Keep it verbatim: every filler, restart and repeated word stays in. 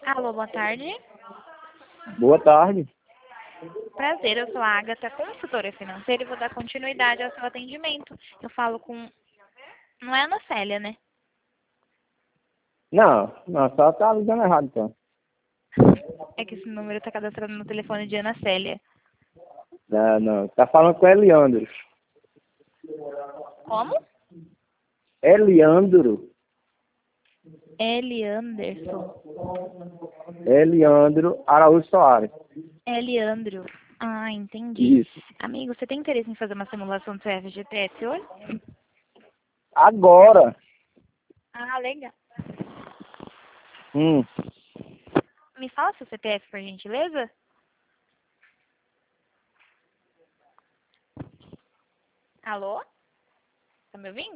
Alô, boa tarde. Boa tarde. Prazer, eu sou a Agatha, consultora financeira, e vou dar continuidade ao seu atendimento. Eu falo com... Não é a Ana Célia, né? Não, não, só tá ligando errado, então. É que esse número está cadastrado no telefone de Ana Célia. Não, não, tá falando com Eliandro. Como? Eliandro. L. Anderson. Eliandro Araújo Soares. Eliandro. Ah, entendi. Isso. Amigo, você tem interesse em fazer uma simulação do seu F G T S hoje? Agora. Ah, legal. Hum. Me fala seu C P F, por gentileza? Alô? Tá me ouvindo?